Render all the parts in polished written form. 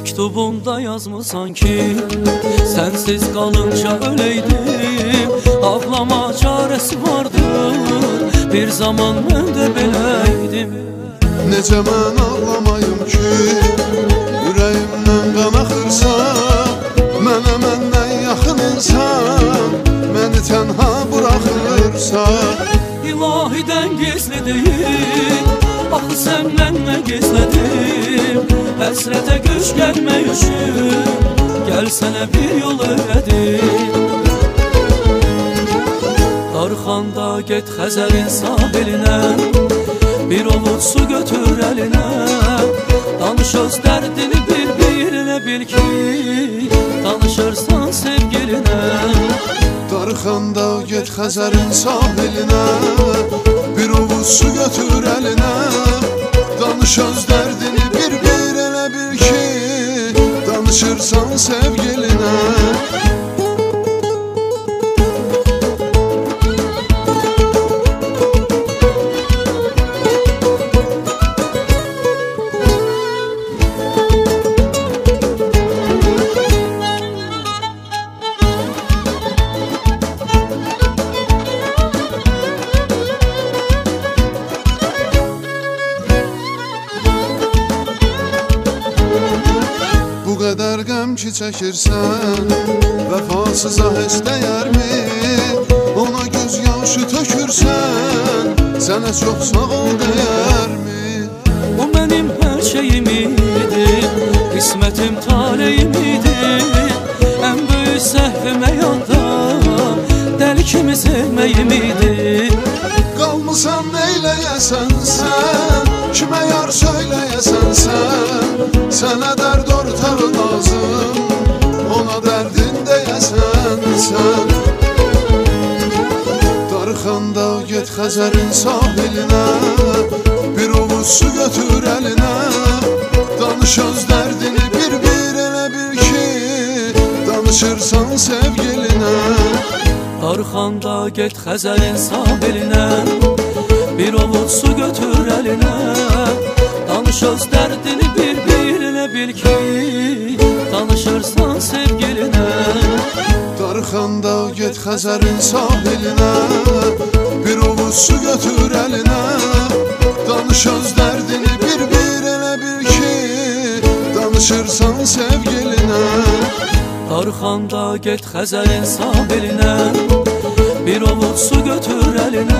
Mektubunda yazmısan ki sensiz kalınca öleydim. Ağlama çaresi vardır, bir zaman mən də beləydim. Necə mən ağlamayım ki, ürəyimdən qan axırsan, mənə məndən yaxın insan məni tənha buraxırsan. İlahidən gizli deyil, axı səndən nə gizlədim. Həsrətə göç gəlmək üçün gəl sənə bir yol öyrədim. Darxanda get Xəzərin sahilinə, bir ovuc su götür əlinə. Danış öz dərdini bir-birinə, bil ki danışırsan sevgilinə. Darxanda get Xəzərin sahilinə, bir ovuc su götür əlinə. Danış öz dərdini bir-birinə, bil ki danışırsan sevgilinə. Bu qədər qəm ki çəkirsən, vəfasıza heç dəyərmi? Ona göz yaşı tökürsən, sənə çox sağ ol dəyərmi? O mənim hər şeyim idi, qismətim taleyim idi. Ən böyük səhvim həyatda dəli kimi sevməyim idi. Qalmısan neyləyəsən sən, kimə yar söyləyəsən sən? Sənə dərd ortağı lazım, ona dərdin deyəsən sən. Darxanda get Xəzərin sahilinə, bir ovuc su götür əlinə. Danış öz dərdini bir-birinə, bil ki danışırsan sevgilinə. Darxanda get Xəzərin sahilinə, bir ovuc su götür əlinə. Danış öz dərdini bir-birinə, bil ki danışırsan sevgilinə. Darxanda get Xəzərin sahilinə, bir ovuc su götür əlinə. Danış öz dərdini bir-birinə, bil ki danışırsan sevgilinə. Darxanda get Xəzərin sahilinə, bir ovuc su götür əlinə.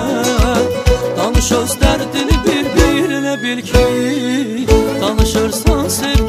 Danış öz dərdini bir-birinə, bil ki danışırsan sevgilinə.